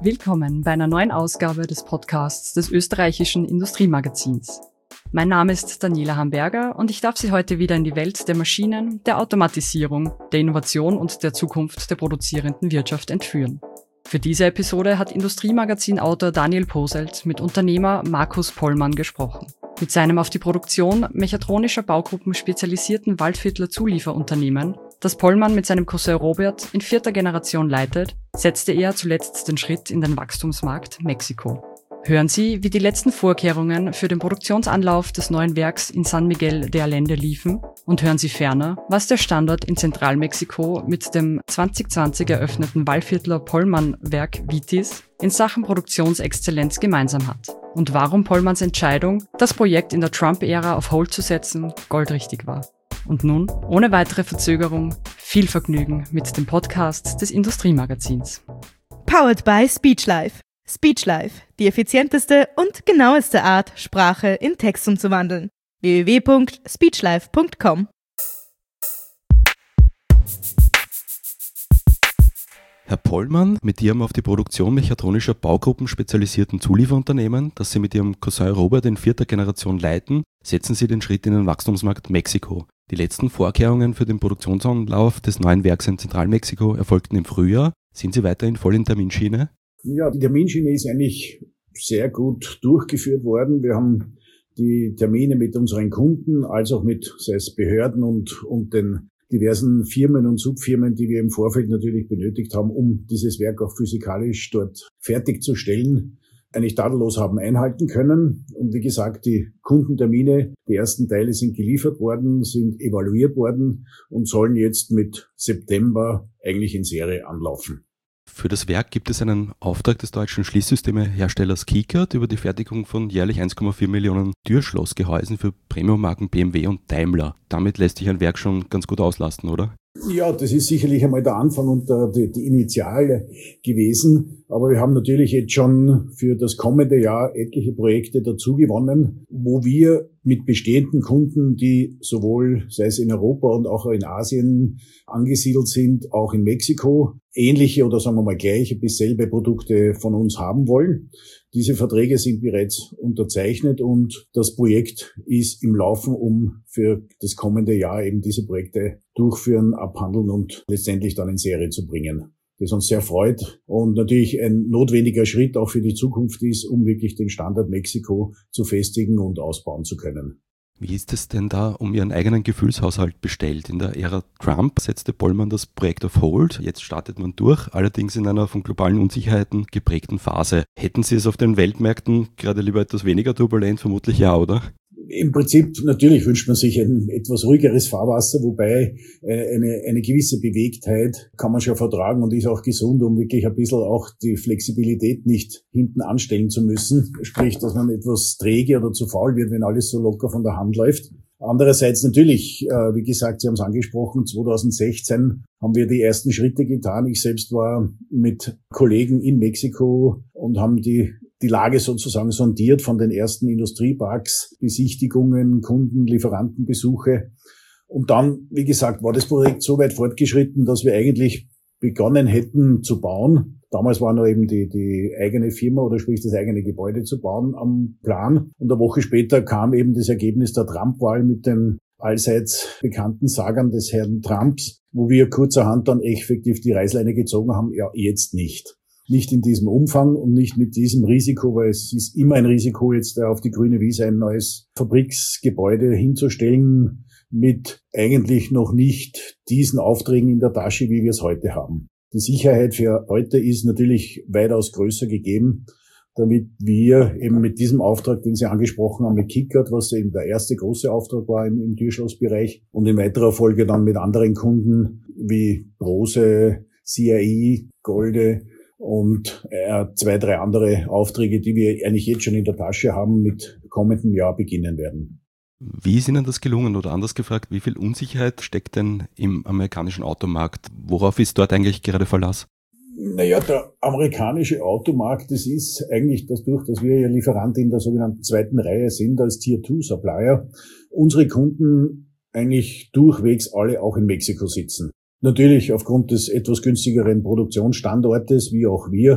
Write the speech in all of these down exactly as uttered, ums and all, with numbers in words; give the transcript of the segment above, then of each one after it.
Willkommen bei einer neuen Ausgabe des Podcasts des österreichischen Industriemagazins. Mein Name ist Daniela Hamberger und ich darf Sie heute wieder in die Welt der Maschinen, der Automatisierung, der Innovation und der Zukunft der produzierenden Wirtschaft entführen. Für diese Episode hat Industriemagazin-Autor Daniel Poselt mit Unternehmer Markus Pollmann gesprochen. Mit seinem auf die Produktion mechatronischer Baugruppen spezialisierten Waldviertler Zulieferunternehmen, das Pollmann mit seinem Cousin Robert in vierter Generation leitet, setzte er zuletzt den Schritt in den Wachstumsmarkt Mexiko. Hören Sie, wie die letzten Vorkehrungen für den Produktionsanlauf des neuen Werks in San Miguel de Allende liefen, und hören Sie ferner, was der Standort in Zentralmexiko mit dem zwanzig zwanzig eröffneten Waldviertler Pollmann-Werk Vitis in Sachen Produktionsexzellenz gemeinsam hat und warum Pollmanns Entscheidung, das Projekt in der Trump-Ära auf Hold zu setzen, goldrichtig war. Und nun, ohne weitere Verzögerung, viel Vergnügen mit dem Podcast des Industriemagazins. Powered by Speechlife. Speechlife, die effizienteste und genaueste Art, Sprache in Text umzuwandeln. w w w punkt speechlife punkt com. Herr Pollmann, mit Ihrem auf die Produktion mechatronischer Baugruppen spezialisierten Zulieferunternehmen, das Sie mit Ihrem Cousin Robert in vierter Generation leiten, setzen Sie den Schritt in den Wachstumsmarkt Mexiko. Die letzten Vorkehrungen für den Produktionsanlauf des neuen Werks in Zentralmexiko erfolgten im Frühjahr. Sind Sie weiterhin voll in Terminschiene? Ja, die Terminschiene ist eigentlich sehr gut durchgeführt worden. Wir haben die Termine mit unseren Kunden, als auch mit, sei es Behörden und, und den diversen Firmen und Subfirmen, die wir im Vorfeld natürlich benötigt haben, um dieses Werk auch physikalisch dort fertigzustellen, eigentlich tadellos haben einhalten können. Und wie gesagt, die Kundentermine, die ersten Teile sind geliefert worden, sind evaluiert worden und sollen jetzt mit September eigentlich in Serie anlaufen. Für das Werk gibt es einen Auftrag des deutschen Schließsystemeherstellers Kickert über die Fertigung von jährlich eins Komma vier Millionen Türschlossgehäusen für Premiummarken B M W und Daimler. Damit lässt sich ein Werk schon ganz gut auslasten, oder? Ja, das ist sicherlich einmal der Anfang und der, die, die Initiale gewesen. Aber wir haben natürlich jetzt schon für das kommende Jahr etliche Projekte dazu gewonnen, wo wir mit bestehenden Kunden, die sowohl, sei es in Europa und auch in Asien angesiedelt sind, auch in Mexiko, ähnliche oder sagen wir mal gleiche bis selbe Produkte von uns haben wollen. Diese Verträge sind bereits unterzeichnet und das Projekt ist im Laufen, um für das kommende Jahr eben diese Projekte durchführen, abhandeln und letztendlich dann in Serie zu bringen. Das uns sehr freut und natürlich ein notwendiger Schritt auch für die Zukunft ist, um wirklich den Standort Mexiko zu festigen und ausbauen zu können. Wie ist es denn da um Ihren eigenen Gefühlshaushalt bestellt? In der Ära Trump setzte Pollmann das Projekt auf Hold. Jetzt startet man durch, allerdings in einer von globalen Unsicherheiten geprägten Phase. Hätten Sie es auf den Weltmärkten gerade lieber etwas weniger turbulent? Vermutlich ja, oder? Im Prinzip, natürlich wünscht man sich ein etwas ruhigeres Fahrwasser, wobei eine, eine gewisse Bewegtheit kann man schon vertragen und ist auch gesund, um wirklich ein bisschen auch die Flexibilität nicht hinten anstellen zu müssen. Sprich, dass man etwas träge oder zu faul wird, wenn alles so locker von der Hand läuft. Andererseits natürlich, wie gesagt, Sie haben es angesprochen, zwanzig sechzehn haben wir die ersten Schritte getan. Ich selbst war mit Kollegen in Mexiko und haben die die Lage sozusagen sondiert von den ersten Industrieparks, Besichtigungen, Kunden, Lieferantenbesuche. Und dann, wie gesagt, war das Projekt so weit fortgeschritten, dass wir eigentlich begonnen hätten zu bauen. Damals war noch eben die, die eigene Firma oder sprich das eigene Gebäude zu bauen am Plan. Und eine Woche später kam eben das Ergebnis der Trump-Wahl mit den allseits bekannten Sagern des Herrn Trumps, wo wir kurzerhand dann effektiv die Reißleine gezogen haben, ja, jetzt nicht. Nicht in diesem Umfang und nicht mit diesem Risiko, weil es ist immer ein Risiko, jetzt auf die grüne Wiese ein neues Fabriksgebäude hinzustellen mit eigentlich noch nicht diesen Aufträgen in der Tasche, wie wir es heute haben. Die Sicherheit für heute ist natürlich weitaus größer gegeben, damit wir eben mit diesem Auftrag, den Sie angesprochen haben, mit Kickert, was eben der erste große Auftrag war im, im Türschlossbereich und in weiterer Folge dann mit anderen Kunden wie Brose, C I E, Golde, und äh, zwei, drei andere Aufträge, die wir eigentlich jetzt schon in der Tasche haben, mit kommendem Jahr beginnen werden. Wie ist Ihnen das gelungen? Oder anders gefragt, wie viel Unsicherheit steckt denn im amerikanischen Automarkt? Worauf ist dort eigentlich gerade Verlass? Naja, der amerikanische Automarkt, das ist eigentlich dadurch, dass wir ja Lieferant in der sogenannten zweiten Reihe sind, als Tier zwei Supplier, unsere Kunden eigentlich durchwegs alle auch in Mexiko sitzen. Natürlich aufgrund des etwas günstigeren Produktionsstandortes, wie auch wir,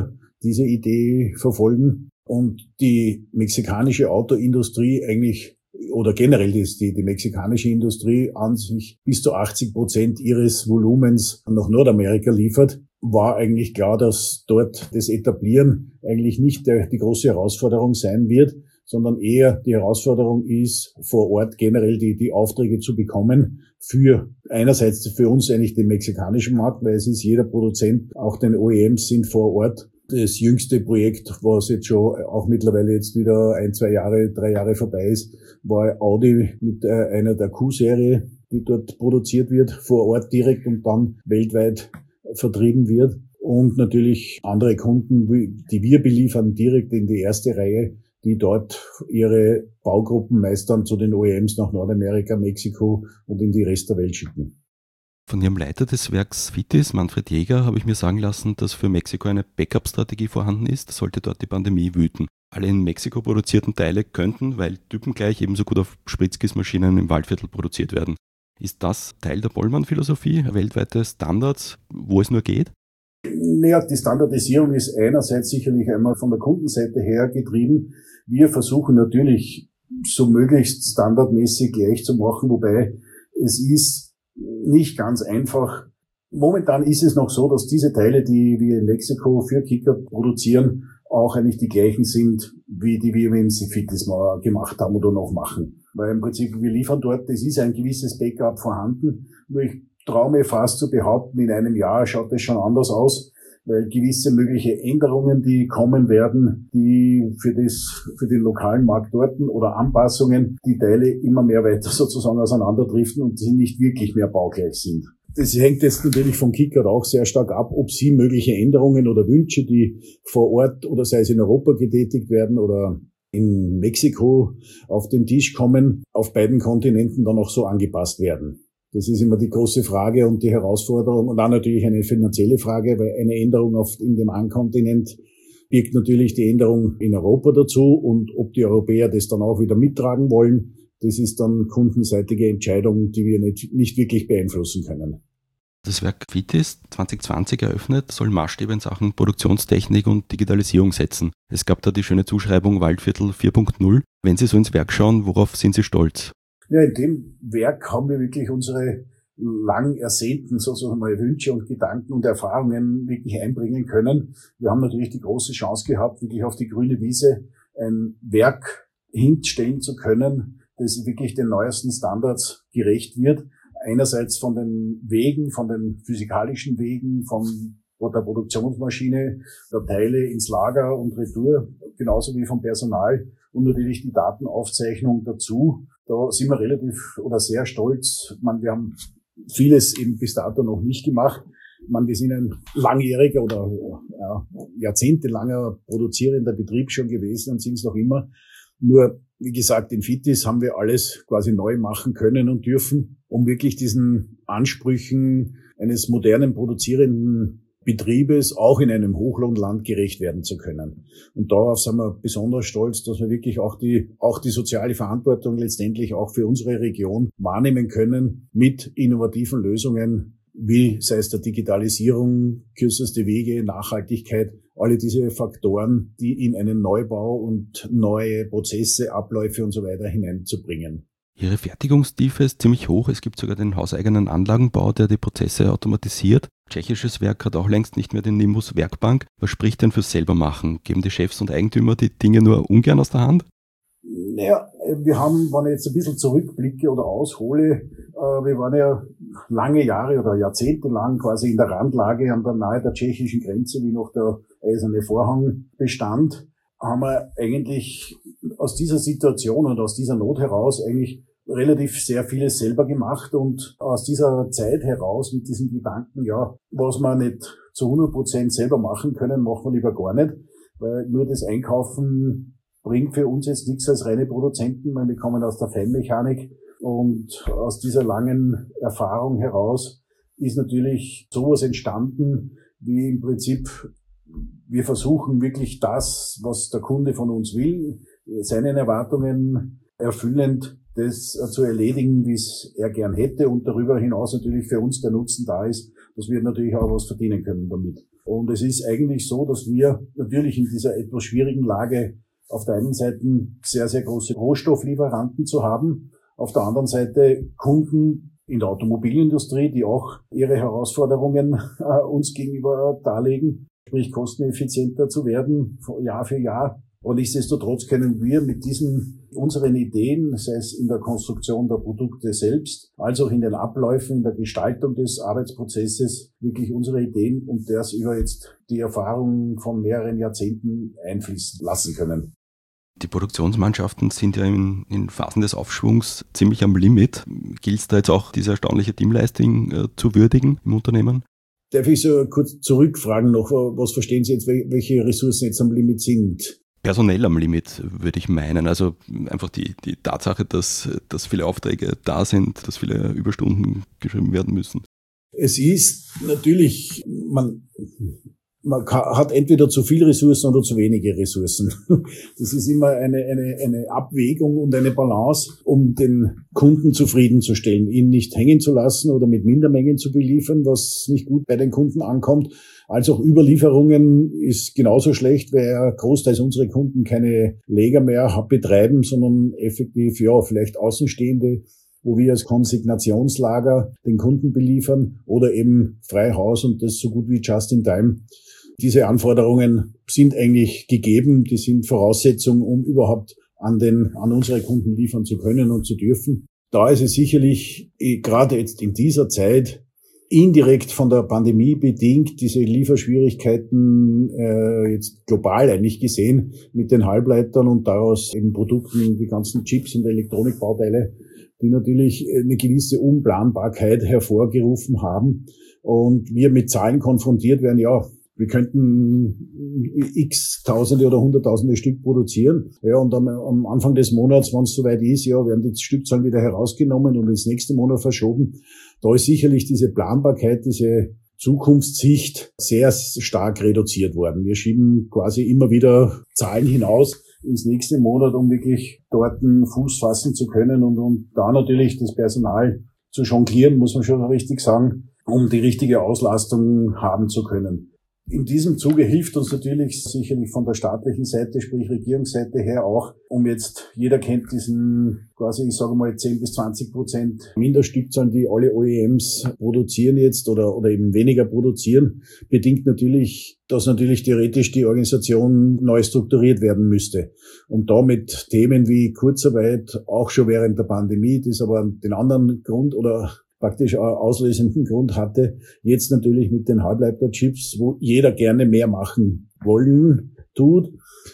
diese Idee verfolgen und die mexikanische Autoindustrie eigentlich oder generell ist die, die mexikanische Industrie an sich bis zu achtzig Prozent ihres Volumens nach Nordamerika liefert, war eigentlich klar, dass dort das Etablieren eigentlich nicht der, die große Herausforderung sein wird, sondern eher die Herausforderung ist, vor Ort generell die, die Aufträge zu bekommen für einerseits für uns eigentlich den mexikanischen Markt, weil es ist jeder Produzent, auch den O E Ms sind vor Ort. Das jüngste Projekt, was jetzt schon auch mittlerweile jetzt wieder ein, zwei Jahre, drei Jahre vorbei ist, war Audi mit einer der Q-Serie, die dort produziert wird, vor Ort direkt und dann weltweit vertrieben wird. Und natürlich andere Kunden, die wir beliefern, direkt in die erste Reihe, die dort ihre Baugruppen meist dann zu den O E Ms nach Nordamerika, Mexiko und in die Rest der Welt schicken. Von Ihrem Leiter des Werks Vitis, Manfred Jäger, habe ich mir sagen lassen, dass für Mexiko eine Backup-Strategie vorhanden ist, sollte dort die Pandemie wüten. Alle in Mexiko produzierten Teile könnten, weil typengleich ebenso gut auf Spritzgussmaschinen im Waldviertel produziert werden. Ist das Teil der Pollmann-Philosophie, weltweite Standards, wo es nur geht? Naja, die Standardisierung ist einerseits sicherlich einmal von der Kundenseite her getrieben. Wir versuchen natürlich, so möglichst standardmäßig gleich zu machen, wobei es ist nicht ganz einfach. Momentan ist es noch so, dass diese Teile, die wir in Mexiko für Kicker produzieren, auch eigentlich die gleichen sind, wie die wir in Vitis mal gemacht haben oder noch machen. Weil im Prinzip, wir liefern dort, es ist ein gewisses Backup vorhanden. Nur ich traue mir fast zu behaupten, in einem Jahr schaut es schon anders aus, weil gewisse mögliche Änderungen, die kommen werden, die für das, für den lokalen Markt dort oder Anpassungen, die Teile immer mehr weiter sozusagen auseinanderdriften und sie nicht wirklich mehr baugleich sind. Das hängt jetzt natürlich von Kickert auch sehr stark ab, ob sie mögliche Änderungen oder Wünsche, die vor Ort oder sei es in Europa getätigt werden oder in Mexiko auf den Tisch kommen, auf beiden Kontinenten dann auch so angepasst werden. Das ist immer die große Frage und die Herausforderung und dann natürlich eine finanzielle Frage, weil eine Änderung auf in dem einen Kontinent birgt natürlich die Änderung in Europa dazu und ob die Europäer das dann auch wieder mittragen wollen, das ist dann kundenseitige Entscheidung, die wir nicht, nicht wirklich beeinflussen können. Das Werk Vitis, zwanzig zwanzig eröffnet, soll Maßstäbe in Sachen Produktionstechnik und Digitalisierung setzen. Es gab da die schöne Zuschreibung Waldviertel vier Punkt null. Wenn Sie so ins Werk schauen, worauf sind Sie stolz? Ja, in dem Werk haben wir wirklich unsere lang ersehnten sozusagen mal Wünsche und Gedanken und Erfahrungen wirklich einbringen können. Wir haben natürlich die große Chance gehabt, wirklich auf die grüne Wiese ein Werk hinstellen zu können, das wirklich den neuesten Standards gerecht wird. Einerseits von den Wegen, von den physikalischen Wegen, von der Produktionsmaschine, der Teile ins Lager und Retour, genauso wie vom Personal und natürlich die Datenaufzeichnung dazu. Da sind wir relativ oder sehr stolz. Ich meine, wir haben vieles eben bis dato noch nicht gemacht. Ich meine, wir sind ein langjähriger oder ja, jahrzehntelanger produzierender Betrieb schon gewesen und sind es noch immer. Nur, wie gesagt, in Vitis haben wir alles quasi neu machen können und dürfen, um wirklich diesen Ansprüchen eines modernen produzierenden Betriebes auch in einem Hochlohnland gerecht werden zu können. Und darauf sind wir besonders stolz, dass wir wirklich auch die, auch die soziale Verantwortung letztendlich auch für unsere Region wahrnehmen können mit innovativen Lösungen, wie sei es der Digitalisierung, kürzeste Wege, Nachhaltigkeit, alle diese Faktoren, die in einen Neubau und neue Prozesse, Abläufe und so weiter hineinzubringen. Ihre Fertigungstiefe ist ziemlich hoch. Es gibt sogar den hauseigenen Anlagenbau, der die Prozesse automatisiert. Tschechisches Werk hat auch längst nicht mehr den Nimbus Werkbank. Was spricht denn fürs Selbermachen? Geben die Chefs und Eigentümer die Dinge nur ungern aus der Hand? Naja, wir haben, wenn ich jetzt ein bisschen zurückblicke oder aushole, wir waren ja lange Jahre oder Jahrzehnte lang quasi in der Randlage an der nahe der tschechischen Grenze, wie noch der eiserne Vorhang bestand, haben wir eigentlich aus dieser Situation und aus dieser Not heraus eigentlich relativ sehr vieles selber gemacht und aus dieser Zeit heraus mit diesem Gedanken, ja, was wir nicht zu hundert Prozent selber machen können, machen wir lieber gar nicht, weil nur das Einkaufen bringt für uns jetzt nichts als reine Produzenten, weil wir kommen aus der Feinmechanik und aus dieser langen Erfahrung heraus ist natürlich sowas entstanden, wie im Prinzip wir versuchen wirklich das, was der Kunde von uns will, seinen Erwartungen erfüllend, das zu erledigen, wie es er gern hätte und darüber hinaus natürlich für uns der Nutzen da ist, dass wir natürlich auch was verdienen können damit. Und es ist eigentlich so, dass wir natürlich in dieser etwas schwierigen Lage auf der einen Seite sehr, sehr große Rohstofflieferanten zu haben, auf der anderen Seite Kunden in der Automobilindustrie, die auch ihre Herausforderungen äh, uns gegenüber darlegen, sprich kosteneffizienter zu werden, Jahr für Jahr. Und nichtsdestotrotz können wir mit diesen unseren Ideen, sei es in der Konstruktion der Produkte selbst, als auch in den Abläufen, in der Gestaltung des Arbeitsprozesses, wirklich unsere Ideen und das über jetzt die Erfahrung von mehreren Jahrzehnten einfließen lassen können. Die Produktionsmannschaften sind ja in, in Phasen des Aufschwungs ziemlich am Limit. Gilt es da jetzt auch, diese erstaunliche Teamleistung äh, zu würdigen im Unternehmen? Darf ich so kurz zurückfragen noch, was verstehen Sie jetzt, welche Ressourcen jetzt am Limit sind? Personell am Limit, würde ich meinen. Also einfach die, die Tatsache, dass, dass viele Aufträge da sind, dass viele Überstunden geschrieben werden müssen. Es ist natürlich, man, man hat entweder zu viel Ressourcen oder zu wenige Ressourcen. Das ist immer eine, eine, eine Abwägung und eine Balance, um den Kunden zufriedenzustellen, ihn nicht hängen zu lassen oder mit Mindermengen zu beliefern, was nicht gut bei den Kunden ankommt. Als auch Überlieferungen ist genauso schlecht, weil großteils unsere Kunden keine Lager mehr betreiben, sondern effektiv, ja, vielleicht Außenstehende, wo wir als Konsignationslager den Kunden beliefern oder eben frei Haus und das so gut wie just in time. Diese Anforderungen sind eigentlich gegeben, die sind Voraussetzung, um überhaupt an den, an unsere Kunden liefern zu können und zu dürfen. Da ist es sicherlich, gerade jetzt in dieser Zeit, indirekt von der Pandemie bedingt, diese Lieferschwierigkeiten äh, jetzt global eigentlich gesehen mit den Halbleitern und daraus eben Produkten, die ganzen Chips und Elektronikbauteile, die natürlich eine gewisse Unplanbarkeit hervorgerufen haben und wir mit Zahlen konfrontiert werden, ja, wir könnten x Tausende oder Hunderttausende Stück produzieren. Ja, und am, am Anfang des Monats, wenn es soweit ist, ja, werden die Stückzahlen wieder herausgenommen und ins nächste Monat verschoben. Da ist sicherlich diese Planbarkeit, diese Zukunftssicht sehr stark reduziert worden. Wir schieben quasi immer wieder Zahlen hinaus ins nächste Monat, um wirklich dort einen Fuß fassen zu können und, und da natürlich das Personal zu jonglieren, muss man schon richtig sagen, um die richtige Auslastung haben zu können. In diesem Zuge hilft uns natürlich sicherlich von der staatlichen Seite, sprich Regierungsseite her auch, um jetzt, jeder kennt diesen quasi, ich sage mal, zehn bis zwanzig Prozent Minderstückzahlen, die alle O E Ms produzieren jetzt oder, oder eben weniger produzieren, bedingt natürlich, dass natürlich theoretisch die Organisation neu strukturiert werden müsste. Und da mit Themen wie Kurzarbeit, auch schon während der Pandemie, das aber den anderen Grund oder praktisch auslösenden Grund hatte, jetzt natürlich mit den Halbleiterchips, wo jeder gerne mehr machen wollen, tut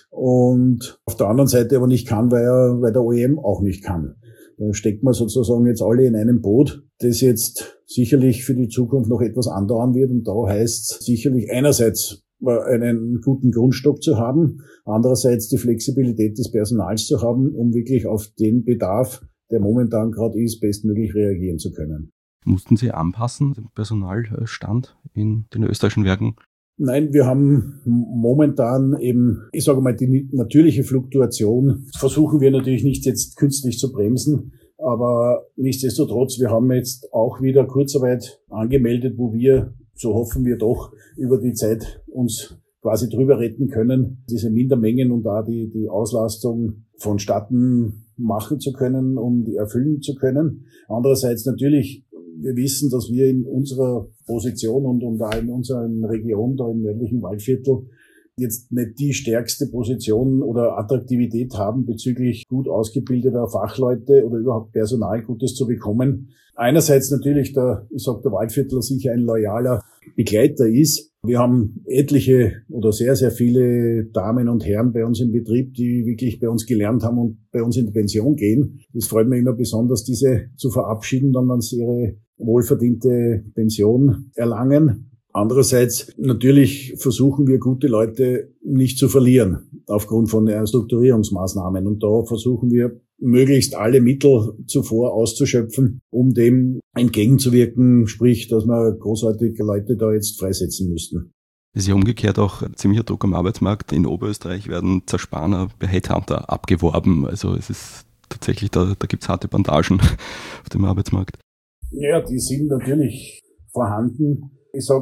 und auf der anderen Seite aber nicht kann, weil, er, weil der O E M auch nicht kann. Da steckt man sozusagen jetzt alle in einem Boot, das jetzt sicherlich für die Zukunft noch etwas andauern wird und da heißt es sicherlich einerseits einen guten Grundstock zu haben, andererseits die Flexibilität des Personals zu haben, um wirklich auf den Bedarf, der momentan gerade ist, bestmöglich reagieren zu können. Mussten Sie anpassen, den Personalstand in den österreichischen Werken? Nein, wir haben momentan eben, ich sage mal, die natürliche Fluktuation versuchen wir natürlich nicht jetzt künstlich zu bremsen, aber nichtsdestotrotz, wir haben jetzt auch wieder Kurzarbeit angemeldet, wo wir, so hoffen wir doch, über die Zeit uns quasi drüber retten können, diese Mindermengen und da die, die Auslastung vonstatten machen zu können und erfüllen zu können. Andererseits natürlich, wir wissen, dass wir in unserer Position und, und da in unserer Region, da im nördlichen Waldviertel, jetzt nicht die stärkste Position oder Attraktivität haben, bezüglich gut ausgebildeter Fachleute oder überhaupt Personal Gutes zu bekommen. Einerseits natürlich, der, ich sag, der Waldviertler sicher ein loyaler Begleiter ist. Wir haben etliche oder sehr, sehr viele Damen und Herren bei uns im Betrieb, die wirklich bei uns gelernt haben und bei uns in die Pension gehen. Das freut mich immer besonders, diese zu verabschieden, dann, wenn sie ihre wohlverdiente Pension erlangen. Andererseits natürlich versuchen wir, gute Leute nicht zu verlieren aufgrund von Strukturierungsmaßnahmen. Und da versuchen wir, möglichst alle Mittel zuvor auszuschöpfen, um dem entgegenzuwirken, sprich, dass wir großartige Leute da jetzt freisetzen müssten. Es ist ja umgekehrt auch ziemlicher Druck am Arbeitsmarkt. In Oberösterreich werden Zerspaner bei Headhunter abgeworben. Also es ist tatsächlich, da, da gibt es harte Bandagen auf dem Arbeitsmarkt. Ja, die sind natürlich vorhanden. Ich sag,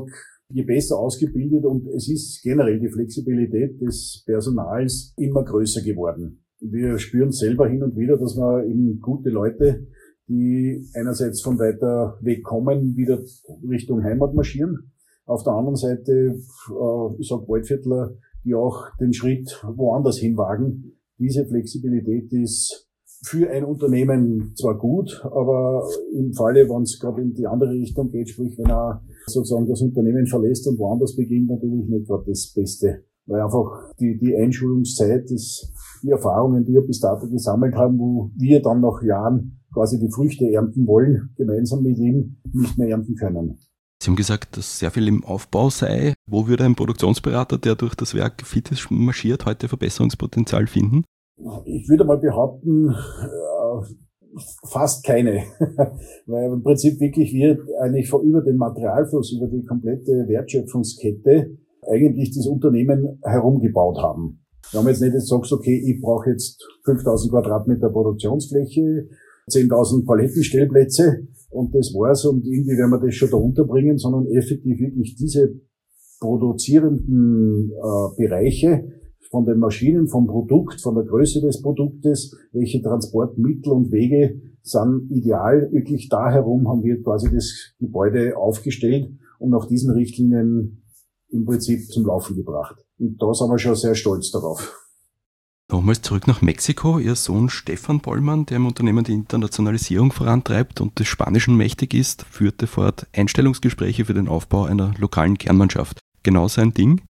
je besser ausgebildet und es ist generell die Flexibilität des Personals immer größer geworden. Wir spüren selber hin und wieder, dass wir eben gute Leute, die einerseits von weiter weg kommen, wieder Richtung Heimat marschieren. Auf der anderen Seite, äh, ich sag Waldviertler, die auch den Schritt woanders hinwagen. Diese Flexibilität ist für ein Unternehmen zwar gut, aber im Falle, wenn es gerade in die andere Richtung geht, sprich wenn er sozusagen das Unternehmen verlässt und woanders beginnt, natürlich nicht gerade das Beste. Weil einfach die, die Einschulungszeit, das, die Erfahrungen, die wir bis dato gesammelt haben, wo wir dann nach Jahren quasi die Früchte ernten wollen, gemeinsam mit ihm, nicht mehr ernten können. Sie haben gesagt, dass sehr viel im Aufbau sei. Wo würde ein Produktionsberater, der durch das Werk fit ist, marschiert, heute Verbesserungspotenzial finden? Ich würde mal behaupten, fast keine. Weil im Prinzip wirklich wir eigentlich über den Materialfluss, über die komplette Wertschöpfungskette eigentlich das Unternehmen herumgebaut haben. Wir haben jetzt nicht gesagt, okay, ich brauche jetzt fünftausend Quadratmeter Produktionsfläche, zehntausend Palettenstellplätze und das war's und irgendwie werden wir das schon da unterbringen, sondern effektiv wirklich diese produzierenden äh, Bereiche von den Maschinen, vom Produkt, von der Größe des Produktes, welche Transportmittel und Wege sind ideal. Wirklich da herum haben wir quasi das Gebäude aufgestellt und nach diesen Richtlinien im Prinzip zum Laufen gebracht. Und da sind wir schon sehr stolz darauf. Nochmals zurück nach Mexiko. Ihr Sohn Stefan Pollmann, der im Unternehmen die Internationalisierung vorantreibt und des Spanischen mächtig ist, führte fort Einstellungsgespräche für den Aufbau einer lokalen Kernmannschaft. Genau sein Ding?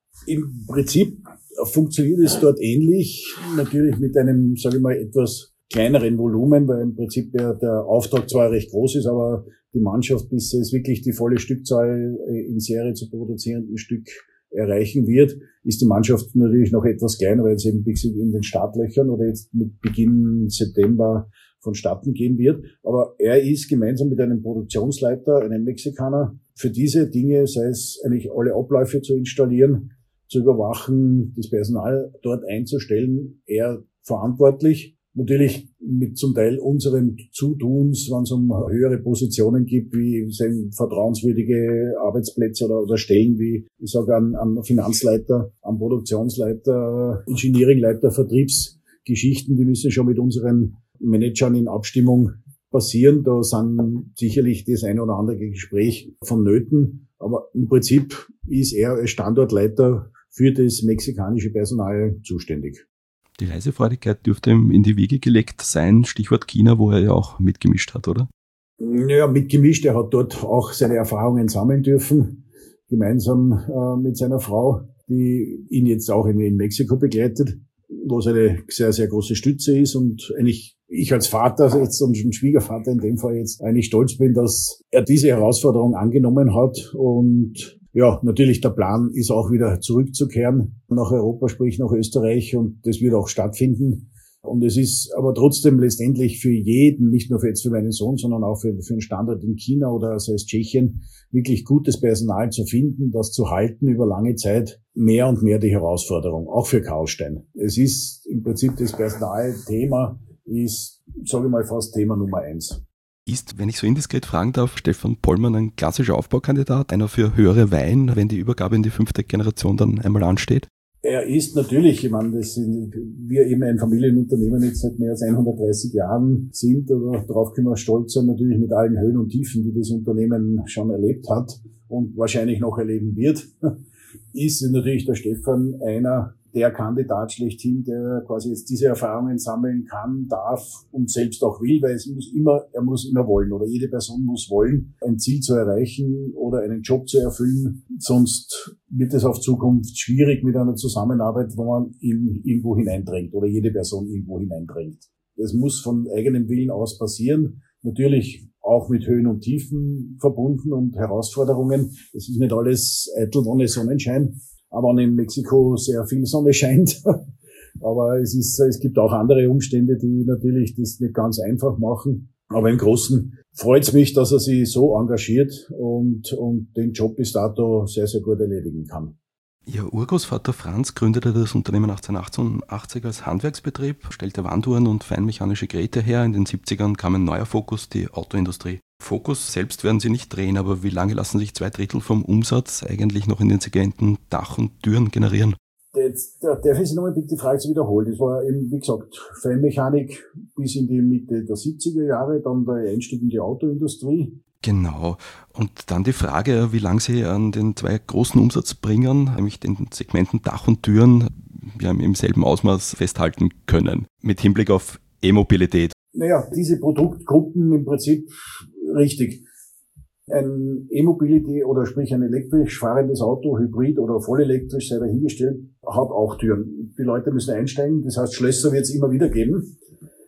Im Prinzip funktioniert es dort ähnlich, natürlich mit einem, sage ich mal, etwas kleineren Volumen, weil im Prinzip der, der Auftrag zwar recht groß ist, aber die Mannschaft, bis es wirklich die volle Stückzahl in Serie zu produzierenden Stück erreichen wird, ist die Mannschaft natürlich noch etwas kleiner, weil es eben in den Startlöchern oder jetzt mit Beginn September vonstatten gehen wird. Aber er ist gemeinsam mit einem Produktionsleiter, einem Mexikaner, für diese Dinge, sei es eigentlich alle Abläufe zu installieren, zu überwachen, das Personal dort einzustellen, er verantwortlich. Natürlich mit zum Teil unseren Zutuns, wenn es um höhere Positionen gibt, wie sagen, vertrauenswürdige Arbeitsplätze oder, oder Stellen, wie ich sage, an, an Finanzleiter, an Produktionsleiter, Engineeringleiter, Vertriebsgeschichten, die müssen schon mit unseren Managern in Abstimmung passieren. Da sind sicherlich das ein oder andere Gespräch vonnöten. Aber im Prinzip ist er als Standortleiter für das mexikanische Personal zuständig. Die Reisefreudigkeit dürfte ihm in die Wiege gelegt sein, Stichwort China, wo er ja auch mitgemischt hat, oder? Ja, mitgemischt. Er hat dort auch seine Erfahrungen sammeln dürfen, gemeinsam äh, mit seiner Frau, die ihn jetzt auch in, in Mexiko begleitet, was eine sehr, sehr große Stütze ist und eigentlich ich als Vater jetzt und Schwiegervater in dem Fall jetzt eigentlich stolz bin, dass er diese Herausforderung angenommen hat und ja, natürlich der Plan ist auch wieder zurückzukehren nach Europa, sprich nach Österreich und das wird auch stattfinden. Und es ist aber trotzdem letztendlich für jeden, nicht nur für jetzt für meinen Sohn, sondern auch für, für einen Standort in China oder sei es Tschechien, wirklich gutes Personal zu finden, das zu halten über lange Zeit, mehr und mehr die Herausforderung, auch für Karlstein. Es ist im Prinzip das Personalthema, ist, sage ich mal, fast Thema Nummer eins. Ist, wenn ich so indiskret fragen darf, Stefan Pollmann ein klassischer Aufbaukandidat, einer für höhere Weihen, wenn die Übergabe in die fünfte Generation dann einmal ansteht? Er ist natürlich, ich meine, das sind, wir eben ein Familienunternehmen jetzt seit mehr als hundertdreißig Jahren sind, aber darauf können wir stolz sein, natürlich mit allen Höhen und Tiefen, die das Unternehmen schon erlebt hat und wahrscheinlich noch erleben wird, ist natürlich der Stefan einer der Kandidat schlechthin, der quasi jetzt diese Erfahrungen sammeln kann, darf und selbst auch will, weil es muss immer, er muss immer wollen oder jede Person muss wollen, ein Ziel zu erreichen oder einen Job zu erfüllen. Sonst wird es auf Zukunft schwierig mit einer Zusammenarbeit, wo man ihn irgendwo hineindrängt oder jede Person irgendwo hineindrängt. Es muss von eigenem Willen aus passieren. Natürlich auch mit Höhen und Tiefen verbunden und Herausforderungen. Es ist nicht alles eitel ohne Sonnenschein. Aber in Mexiko sehr viel Sonne scheint. Aber es ist, es gibt auch andere Umstände, die natürlich das nicht ganz einfach machen. Aber im Großen freut es mich, dass er sich so engagiert und, und den Job bis dato sehr, sehr gut erledigen kann. Ihr Urgroßvater Franz gründete das Unternehmen achtzehnhundertachtundachtzig als Handwerksbetrieb, stellte Wanduhren und feinmechanische Geräte her. In den siebzigern kam ein neuer Fokus, die Autoindustrie. Fokus selbst werden Sie nicht drehen, aber wie lange lassen sich zwei Drittel vom Umsatz eigentlich noch in den Segmenten Dach und Türen generieren? Jetzt darf ich Sie nochmal bitte die Frage zu wiederholen. Das war eben, wie gesagt, Feinmechanik bis in die Mitte der siebziger Jahre, dann der Einstieg in die Autoindustrie. Genau. Und dann die Frage, wie lange Sie an den zwei großen Umsatzbringern, nämlich den Segmenten Dach und Türen, ja, im selben Ausmaß festhalten können, mit Hinblick auf E-Mobilität. Naja, diese Produktgruppen im Prinzip richtig. Ein E-Mobility oder sprich ein elektrisch fahrendes Auto, Hybrid oder vollelektrisch, sei dahingestellt, hat auch Türen. Die Leute müssen einsteigen, das heißt Schlösser wird es immer wieder geben.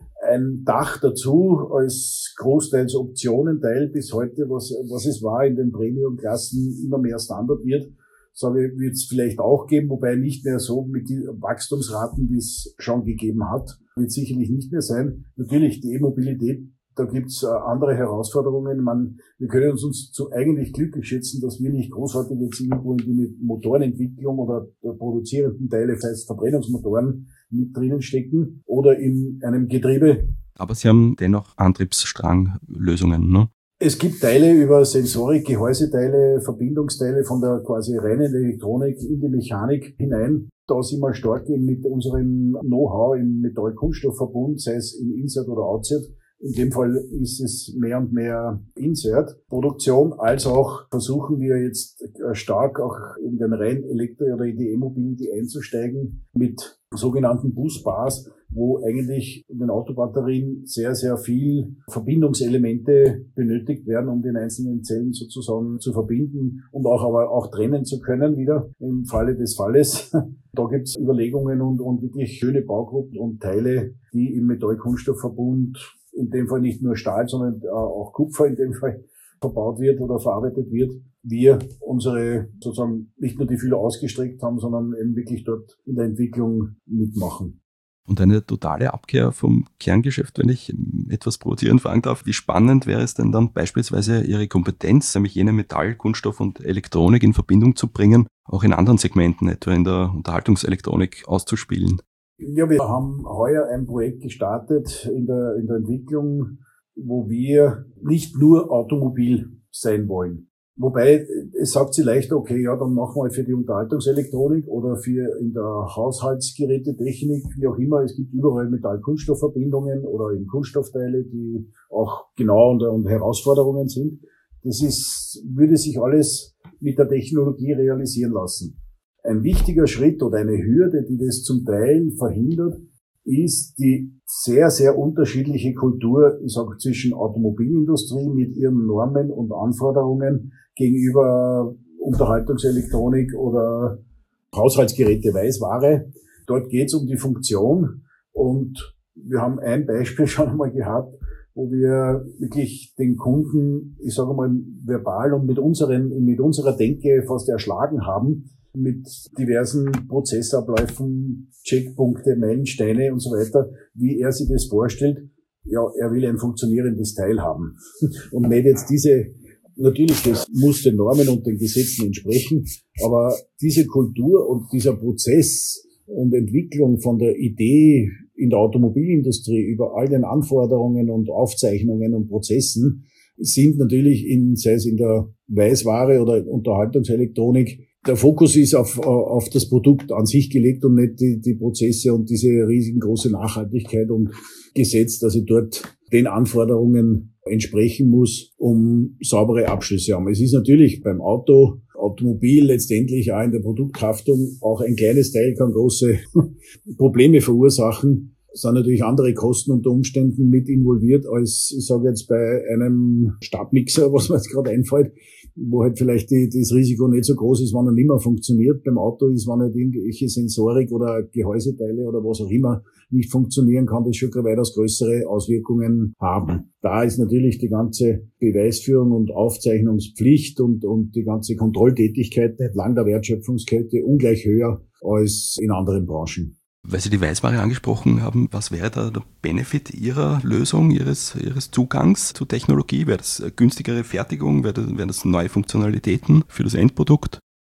Ein Dach dazu als großteils Optionenteil bis heute, was, was es war in den Premium-Klassen immer mehr Standard wird, sage ich, wird es vielleicht auch geben, wobei nicht mehr so mit den Wachstumsraten, wie es schon gegeben hat, wird sicherlich nicht mehr sein. Natürlich die E-Mobilität, da gibt's andere Herausforderungen. Man, wir können uns, uns zu eigentlich glücklich schätzen, dass wir nicht großartig jetzt irgendwo in die Motorenentwicklung oder der produzierenden Teile, das heißt Verbrennungsmotoren, mit drinnen stecken oder in einem Getriebe. Aber Sie haben dennoch Antriebsstranglösungen, ne? Es gibt Teile über Sensorik, Gehäuseteile, Verbindungsteile von der quasi reinen Elektronik in die Mechanik hinein. Da sind wir stark mit unserem Know-how im Metall-Kunststoff-Verbund, sei es im Insert oder Outsert. In dem Fall ist es mehr und mehr Insert-Produktion, als auch versuchen wir jetzt stark auch in den rein Elektro- oder in die E-Mobility einzusteigen mit sogenannten Busbars, wo eigentlich in den Autobatterien sehr, sehr viel Verbindungselemente benötigt werden, um den einzelnen Zellen sozusagen zu verbinden und auch aber auch trennen zu können wieder im Falle des Falles. Da gibt's Überlegungen und, und wirklich schöne Baugruppen und Teile, die im Metall-Kunststoff-Verbund in dem Fall nicht nur Stahl, sondern auch Kupfer in dem Fall verbaut wird oder verarbeitet wird. Wir unsere sozusagen nicht nur die Fühler ausgestreckt haben, sondern eben wirklich dort in der Entwicklung mitmachen. Und eine totale Abkehr vom Kerngeschäft, wenn ich etwas provozierend fragen darf. Wie spannend wäre es denn dann beispielsweise Ihre Kompetenz, nämlich jene Metall, Kunststoff und Elektronik in Verbindung zu bringen, auch in anderen Segmenten, etwa in der Unterhaltungselektronik, auszuspielen? Ja, wir haben heuer ein Projekt gestartet in der, in der Entwicklung, wo wir nicht nur Automobil sein wollen. Wobei, es sagt sie leichter, okay, ja, dann machen wir halt für die Unterhaltungselektronik oder für in der Haushaltsgerätetechnik, wie auch immer. Es gibt überall Metall-Kunststoff-Verbindungen oder eben Kunststoffteile, die auch genau und, und Herausforderungen sind. Das ist, würde sich alles mit der Technologie realisieren lassen. Ein wichtiger Schritt oder eine Hürde, die das zum Teil verhindert, ist die sehr, sehr unterschiedliche Kultur, ich sage, zwischen Automobilindustrie mit ihren Normen und Anforderungen gegenüber Unterhaltungselektronik oder Haushaltsgeräte, Weißware. Dort geht es um die Funktion und wir haben ein Beispiel schon einmal gehabt, wo wir wirklich den Kunden, ich sage mal, verbal und mit unseren, mit unserer Denke fast erschlagen haben, mit diversen Prozessabläufen, Checkpunkte, Meilensteine und so weiter, wie er sich das vorstellt. Ja, er will ein funktionierendes Teil haben. Und nicht jetzt diese, natürlich, das muss den Normen und den Gesetzen entsprechen, aber diese Kultur und dieser Prozess und Entwicklung von der Idee in der Automobilindustrie über all den Anforderungen und Aufzeichnungen und Prozessen sind natürlich in, sei es in der Weißware oder Unterhaltungselektronik, der Fokus ist auf, auf das Produkt an sich gelegt und nicht die, die Prozesse und diese riesengroße Nachhaltigkeit und Gesetz, dass ich dort den Anforderungen entsprechen muss, um saubere Abschlüsse haben. Es ist natürlich beim Auto, Automobil letztendlich auch in der Produkthaftung auch ein kleines Teil kann große Probleme verursachen. Es sind natürlich andere Kosten unter Umständen mit involviert als, ich sage jetzt, bei einem Stabmixer, was mir jetzt gerade einfällt, wo halt vielleicht die, das Risiko nicht so groß ist, wenn er nicht mehr funktioniert. Beim Auto ist, wenn halt irgendwelche Sensorik oder Gehäuseteile oder was auch immer nicht funktionieren, kann das schon weitaus größere Auswirkungen haben. Da ist natürlich die ganze Beweisführung und Aufzeichnungspflicht und, und die ganze Kontrolltätigkeit entlang der Wertschöpfungskette ungleich höher als in anderen Branchen. Weil Sie die Weißware angesprochen haben, was wäre da der Benefit Ihrer Lösung, Ihres, Ihres Zugangs zur Technologie? Wäre das günstigere Fertigung? Wäre das, wären das neue Funktionalitäten für das Endprodukt?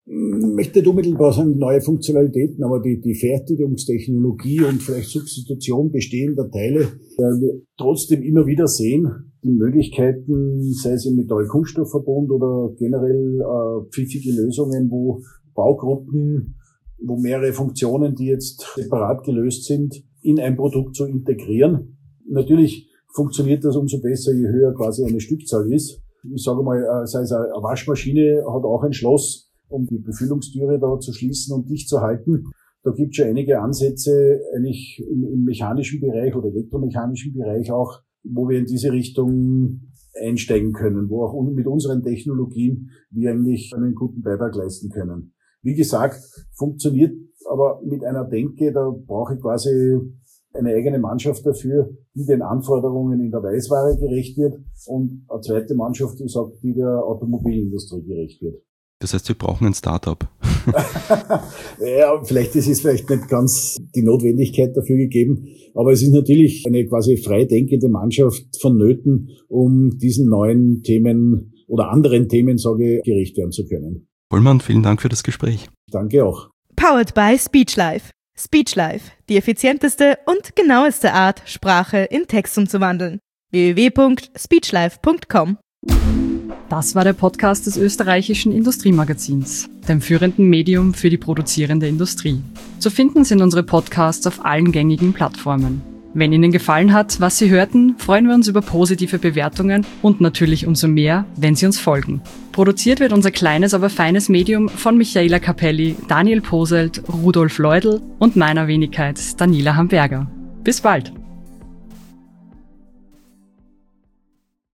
Ich möchte nicht unmittelbar sagen, neue Funktionalitäten, aber die, die Fertigungstechnologie und vielleicht Substitution bestehender Teile, weil wir trotzdem immer wieder sehen, die Möglichkeiten, sei es im Metall-Kunststoffverbund oder generell äh, pfiffige Lösungen, wo Baugruppen, wo mehrere Funktionen, die jetzt separat gelöst sind, in ein Produkt zu integrieren. Natürlich funktioniert das umso besser, je höher quasi eine Stückzahl ist. Ich sage mal, sei es eine Waschmaschine, hat auch ein Schloss, um die Befüllungstüre da zu schließen und dicht zu halten. Da gibt es schon einige Ansätze eigentlich im, im mechanischen Bereich oder elektromechanischen Bereich auch, wo wir in diese Richtung einsteigen können, wo auch mit unseren Technologien wir eigentlich einen guten Beitrag leisten können. Wie gesagt, funktioniert aber mit einer Denke, da brauche ich quasi eine eigene Mannschaft dafür, die den Anforderungen in der Weißware gerecht wird und eine zweite Mannschaft, die sagt, die der Automobilindustrie gerecht wird. Das heißt, wir brauchen ein Startup. Ja, vielleicht ist es vielleicht nicht ganz die Notwendigkeit dafür gegeben, aber es ist natürlich eine quasi frei denkende Mannschaft vonnöten, um diesen neuen Themen oder anderen Themen, sage ich, gerecht werden zu können. Pollmann, vielen Dank für das Gespräch. Danke auch. Powered by SpeechLife. SpeechLife, die effizienteste und genaueste Art, Sprache in Text umzuwandeln. w w w punkt speechlife punkt com. Das war der Podcast des österreichischen Industriemagazins, dem führenden Medium für die produzierende Industrie. Zu finden sind unsere Podcasts auf allen gängigen Plattformen. Wenn Ihnen gefallen hat, was Sie hörten, freuen wir uns über positive Bewertungen und natürlich umso mehr, wenn Sie uns folgen. Produziert wird unser kleines, aber feines Medium von Michaela Capelli, Daniel Poselt, Rudolf Leudl und meiner Wenigkeit Daniela Hamberger. Bis bald!